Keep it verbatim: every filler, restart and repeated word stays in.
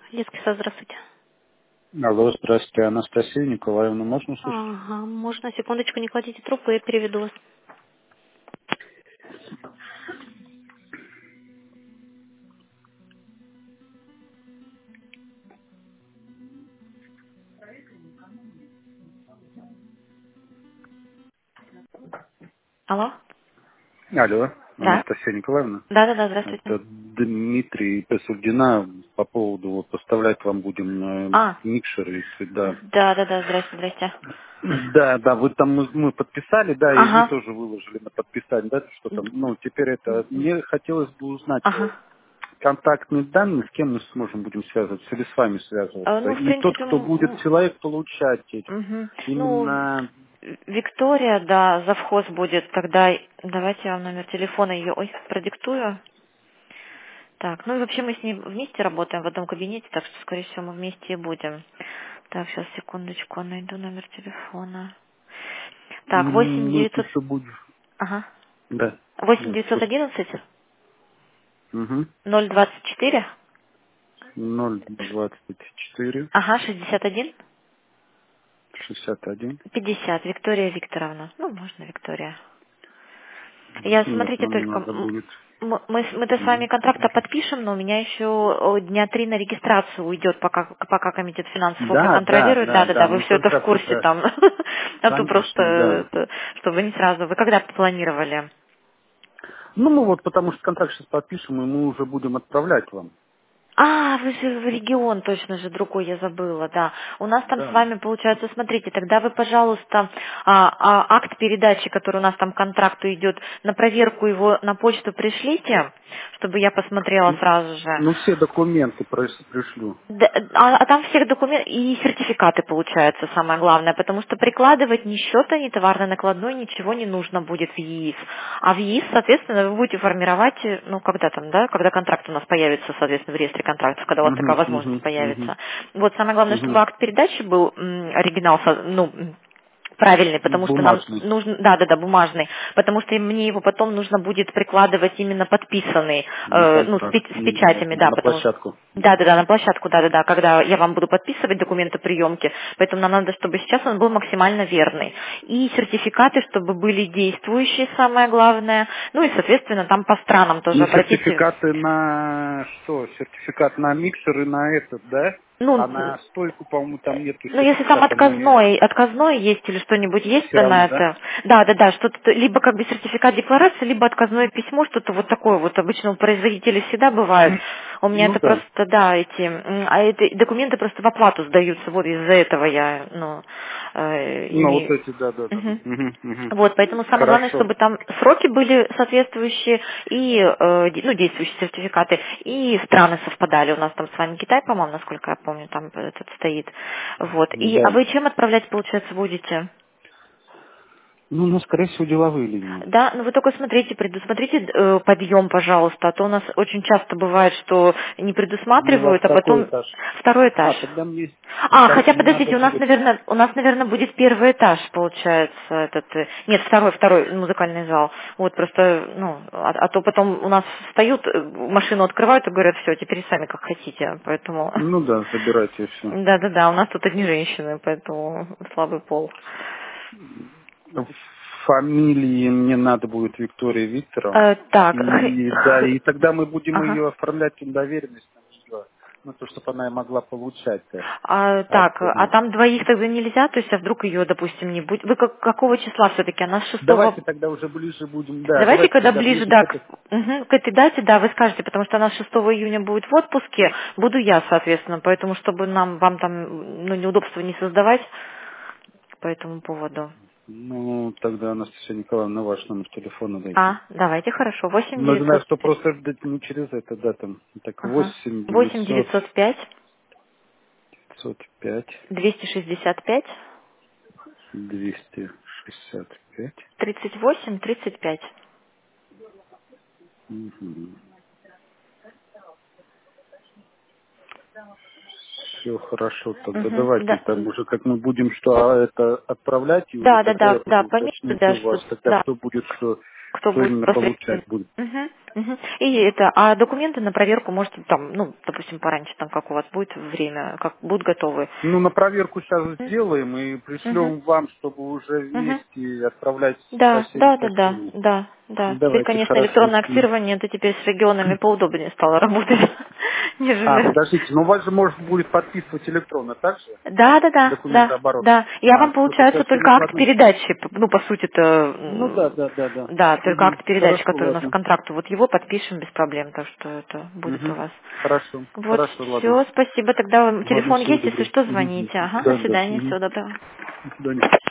Детский сад, здравствуйте. Алло, здравствуйте, Анастасия Николаевна, можно услышать? Ага, можно, секундочку, не кладите трубку, я переведу вас. Алло? Алло, Да? Анастасия Николаевна. Да-да-да, здравствуйте. Это Дмитрий Песульдина по поводу, вот, поставлять вам будем э, А, микшеры, если да. да-да-да, здрасте, здрасте. Да, да, вы там мы, мы подписали, да, и вы Ага, тоже выложили на подписание, да, что там, ну, теперь это, мне хотелось бы узнать э, ага. контактные данные, с кем мы сможем будем связываться, или с вами Э, связываться, Ну, в и тот, принципе, кто м- будет м- человек получать эти, мгм. ну, именно, Виктория, да, завхоз будет, тогда давайте я вам номер телефона ее, ой, продиктую. Так, ну и вообще мы с ней вместе работаем в одном кабинете, так что, скорее всего, мы вместе и будем. Так, сейчас, секундочку, найду номер телефона. Так, восемь м, ну, это девятьсот, еще будет, ага, да, восемь я девятьсот слушаю. одиннадцать Угу. ноль двадцать четыре, ноль двадцать четыре ага, шестьдесят один шестьдесят один. пятьдесят. Виктория Викторовна. Ну, можно Виктория. Я, Нет, смотрите, нам только надо м, будет. м- мы, с- мы-то с вами Мгм. контракта подпишем, но у меня еще о, дня три на регистрацию уйдет, пока, пока комитет финансов его Да, да, проконтролирует. да, Да-да-да, да, вы мы все это в тогда курсе прекрасно. там. А то просто, Конечно, да. это, чтобы не сразу. Вы когда планировали? Ну, мы вот потому что контракт сейчас подпишем, и мы уже будем отправлять вам. А, вы же в регион, точно же, другой я забыла, да. У нас там с Да. вами, получается, смотрите, тогда вы, пожалуйста, а, а, акт передачи, который у нас там к контракту идет, на проверку его на почту пришлите, чтобы я посмотрела Ну, сразу же. ну, все документы прос- пришлю. Да, а, а там всех документов и сертификаты получается самое главное, потому что прикладывать ни счета, ни товарной накладной, ничего не нужно будет в ЕИС. А в ЕИС, соответственно, вы будете формировать, э, ну, когда там, да, когда контракт у нас появится, соответственно, в реестре контрактов, когда у вас такая Угу, возможность угу, угу, появится. Вот, самое главное, чтобы угу. акт передачи был м, оригинал, со- ну, м, правильный, потому что нам Бумажный. нужно, да, да, да, бумажный, потому что мне его потом нужно будет прикладывать именно подписанный, На э, ну, с, контракт. пе- с М, печатями, да, На потому что площадку. да, да, да, на площадку, да, да, да, когда я вам буду подписывать документы приемки, поэтому нам надо, чтобы сейчас он был максимально верный. И сертификаты, чтобы были действующие, самое главное. Ну и, соответственно, там по странам тоже Ну, обратите. сертификаты на что? Сертификат на микшер и на этот, да? А Ну, на стойку, по-моему, там нету Ну, если там сертификата, наверное. отказной, отказной есть или что-нибудь есть, Все то на равно, да? это. Да, да, да, что-то, либо как бы сертификат декларации, либо отказное письмо, что-то вот такое вот обычно у производителей всегда бывает. У меня Ну это да. просто, да, эти, м, а эти документы просто в оплату сдаются, вот из-за этого я, ну, э, Ну, вот имею. эти, да, да, да. Мгм. Мгм, мгм. Вот, поэтому самое главное, Хорошо. чтобы там сроки были соответствующие и, э, де- ну, действующие сертификаты, и страны совпадали. У нас там с вами Китай, по-моему, насколько я помню, там этот стоит. Вот. И, а Да. вы чем отправлять, получается, будете? Ну, ну, скорее всего, деловые линии. Да, ну вы только смотрите, предусмотрите э, подъем, пожалуйста, а то у нас очень часто бывает, что не Ну, у вас предусматривают, а какой потом этаж? второй этаж. А, тогда мне, А, так, хотя мне надо подождите, у нас, будет... наверное, у нас, наверное, будет первый этаж, получается, этот, э, нет, второй, второй музыкальный зал. Вот просто, ну, а, а то потом у нас встают, э, машину открывают и говорят, все, теперь сами как хотите, поэтому, Ну да, забирайте все. да-да-да, у нас тут одни женщины, поэтому слабый пол. Фамилии мне надо будет Виктория Э, Викторовна. так, х- И да, х- и тогда мы будем ага. ее оформлять доверенность на нее. Ну, то, чтобы она и могла получать-то А, от... так, а э, там двоих тогда нельзя, то есть, а вдруг ее, допустим, не будет? Вы как- какого числа все-таки? Она с шестого. Давайте тогда уже ближе будем, да, Давайте, давайте когда тогда ближе, ближе к да, к, этой... мгм, к этой дате, да, вы скажете, потому что она шестого июня будет в отпуске, буду я, соответственно, поэтому, чтобы нам, вам там, ну, неудобства не создавать по этому поводу. Ну, тогда, Анастасия Николаевна, ваш номер телефона дайте. А, давайте, хорошо, восемь Ну, знаю, девятьсот, что просто да, не через это, да, там, так, ага, восемь восемь девятьсот девятьсот пять пятьсот пять двести шестьдесят пять двести шестьдесят пять. тридцать восемь тридцать пять. Все хорошо, тогда Угу, давайте да, там уже как мы будем что а, это отправлять, и уже да, да, тогда я да, да, буду пометьте, уточнять да, у что, вас, тогда да, кто будет что кто кто будет именно после. получать будет. Мгм, мгм. И это, а документы на проверку можете там, ну, допустим, пораньше, там, как у вас будет время, как будут готовы. Ну, на проверку сейчас Мгм, сделаем и мгм, пришлем вам, чтобы уже мгм. вместе отправлять со Да, всеми да, да, да, сообщениями. да, да. Теперь, Давайте, конечно, хорошо. электронное М. актирование, это теперь с регионами поудобнее стало работать, А, нежели. подождите, но у вас же может будет подписывать электронно, так же? Да, да, да, да, Документооборот. да. Я А, вам, все, тогда получается, все только акт накладно. передачи, п- ну, по сути-то, Ну да, м, да, да, да. да, только Мгм. акт передачи, Хорошо, который у нас к ладно. контракту, вот его подпишем без проблем, так что это будет у Мгм. вас. Хорошо, Вот, хорошо, ладно. все, спасибо. Тогда Ладно, телефон всего есть, если доброго. что, Мгм. звоните. Ага, до Да, да. свидания, Мгм. всего доброго. До свидания.